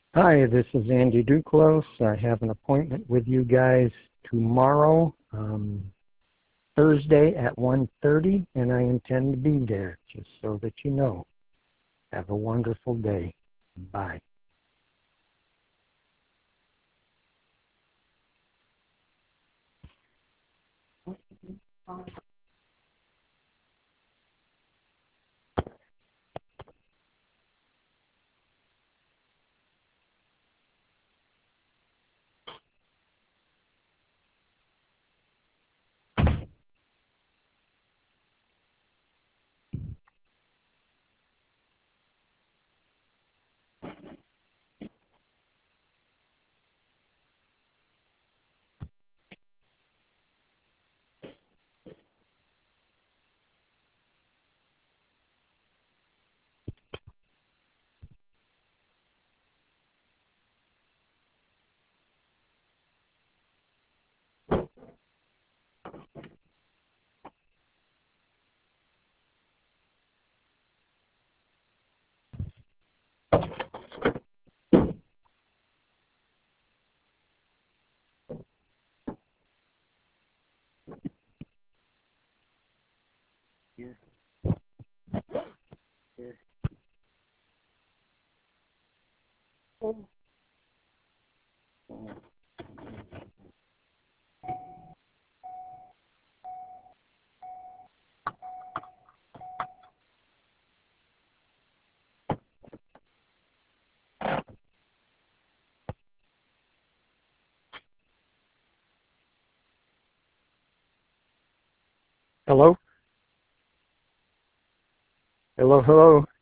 Hi, this is Andy Duclos. I have an appointment with you guys tomorrow, Thursday at 1:30, and I intend to be there, just so that you know. Have a wonderful day. Bye. Hello? Hello, hello.